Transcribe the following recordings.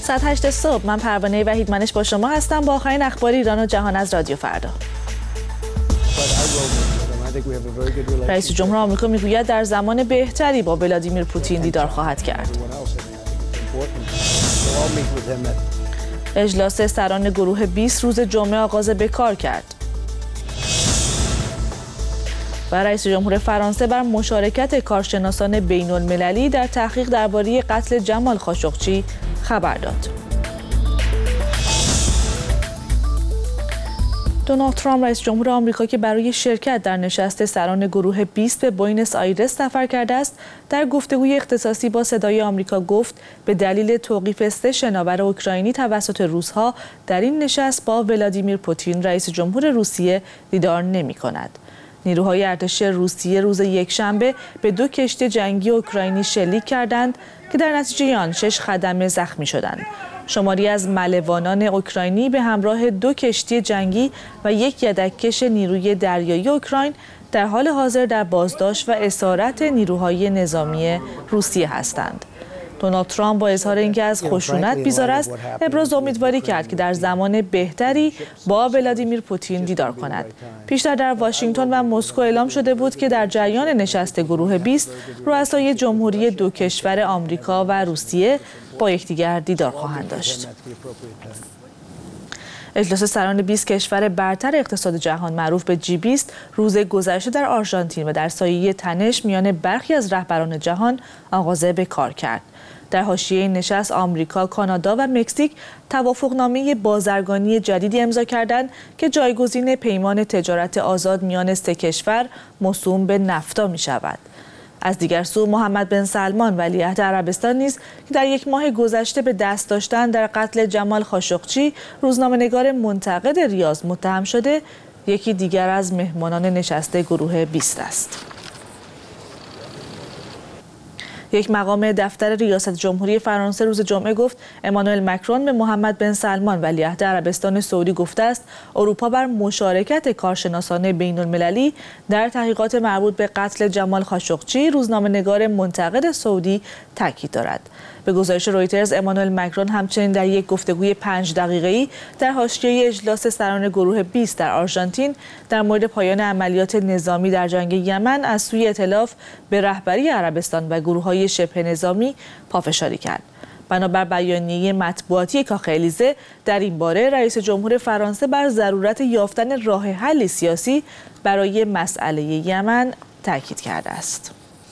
ساعت 8 صبح من پروانه وحیدمنش با شما هستم با آخرین اخبار ایران و جهان از رادیو فردا. رئیس جمهور آمریکا میگوید در زمان بهتری با ولادیمیر پوتین دیدار خواهد کرد. اجلاس سران گروه 20 روز جمعه آغاز به کار کرد. و رئیس جمهور فرانسه بر مشارکت کارشناسان بین‌المللی در تحقیق درباره قتل جمال خاشقچی خبر داد. دونالد ترامپ رئیس جمهور آمریکا که برای شرکت در نشست سران گروه 20 به بوئنوس آیرس سفر کرده است، در گفتگوی اختصاصی با صدای آمریکا گفت به دلیل توقیف 3 شناور اوکراینی توسط روس‌ها در این نشست با ولادیمیر پوتین رئیس جمهور روسیه دیدار نمی‌کند. نیروهای ارتش روسیه روز یکشنبه به 2 کشتی جنگی اوکراینی شلیک کردند که در نتیجه آن 6 خدمه زخمی شدند. شماری از ملوانان اوکراینی به همراه 2 کشتی جنگی و 1 یدککش نیروی دریایی اوکراین در حال حاضر در بازداشت و اسارت نیروهای نظامی روسیه هستند. دونالد ترامپ با اظهار اینکه از خشونت بیزار است، ابراز امیدواری کرد که در زمان بهتری با ولادیمیر پوتین دیدار کند. پیشتر در واشنگتن و مسکو اعلام شده بود که در جریان نشست گروه 20 رؤسای جمهوری 2 کشور آمریکا و روسیه با یکدیگر دیدار خواهند داشت. اجلاس سران 20 کشور برتر اقتصاد جهان معروف به G20 روز گذشته در آرژانتین و در سایه تنش میان برخی از رهبران جهان آغاز به کار کرد. در حاشیه این نشست آمریکا، کانادا و مکزیک توافقنامه بازرگانی جدیدی امضا کردند که جایگزین پیمان تجارت آزاد میان 3 کشور موسوم به نفتا می شود. از دیگر سو محمد بن سلمان ولیعهد عربستان نیز که در 1 ماه گذشته به دست داشتن در قتل جمال خاشقچی روزنامه‌نگار منتقد ریاض متهم شده، یکی دیگر از مهمانان نشست گروه 20 است. یک مقام دفتر ریاست جمهوری فرانسه روز جمعه گفت امانوئل مکرون به محمد بن سلمان ولیعهد عربستان سعودی گفته است اروپا بر مشارکت کارشناسان بین‌المللی در تحقیقات مربوط به قتل جمال خاشقچی روزنامه‌نگار منتقد سعودی تاکید دارد. به گزارش رویترز امانوئل مکرون همچنین در یک گفتگوی 5 دقیقه‌ای در حاشیه اجلاس سران گروه 20 در آرژانتین در مورد پایان عملیات نظامی در جنگ یمن از سوی ائتلاف به رهبری عربستان و گروه‌های شبه نظامی پافشاری کرد. بنابر بیانیه مطبوعاتی کاخ الیزه در این باره رئیس جمهور فرانسه بر ضرورت یافتن راه حل سیاسی برای مسئله یمن تاکید کرده است.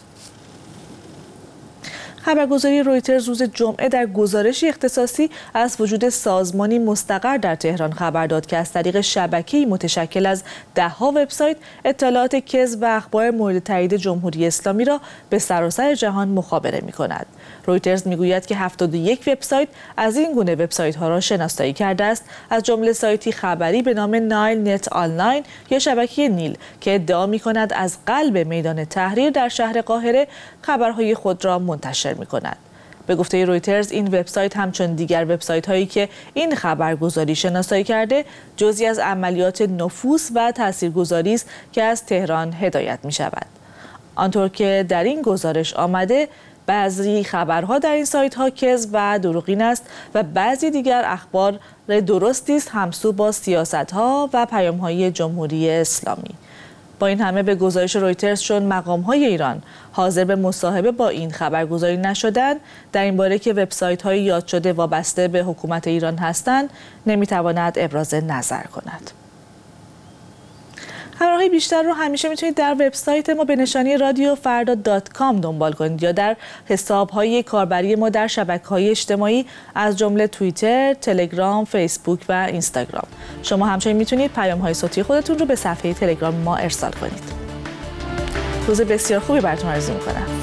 خبرگزاری رویترز روز جمعه در گزارشی اختصاصی از وجود سازمانی مستقر در تهران خبر داد که از طریق شبکه‌ای متشکل از 10 وبسایت اطلاعات کذب و اخبار مورد تایید جمهوری اسلامی را به سراسر جهان مخابره می‌کند. رویترز میگوید که 71 وبسایت از این گونه وبسایت‌ها را شناسایی کرده است، از جمله سایتی خبری به نام نایل نت آنلاین یا شبکه نیل که ادعا می‌کند از قلب میدان تحریر در شهر قاهره خبرهای خود را منتشر می‌کند. به گفته رویترز این وبسایت همچون دیگر وبسایت‌هایی که این خبرگزاری شناسایی کرده جزئی از عملیات نفوذ و تاثیرگذاری است که از تهران هدایت می‌شود. آنطور که در این گزارش آمده بعضی خبرها در این سایت‌ها کذب و دروغین است و بعضی دیگر اخبار درستی است همسو با سیاست‌ها و پیام‌های جمهوری اسلامی. با این همه به گزارش رویترز چون مقام‌های ایران حاضر به مصاحبه با این خبرگزاری نشدند، در این باره که وبسایت‌های یاد شده وابسته به حکومت ایران هستند، نمی‌تواند ابراز نظر کند. خبرهای بیشتر رو همیشه میتونید در وبسایت ما به نشانی radiofarda.com دنبال کنید یا در حساب‌های کاربری ما در شبکه‌های اجتماعی از جمله توییتر، تلگرام، فیسبوک و اینستاگرام. شما همچنین میتونید پیام‌های صوتی خودتون رو به صفحه تلگرام ما ارسال کنید. روز بسیار خوبی براتون آرزو می‌کنم.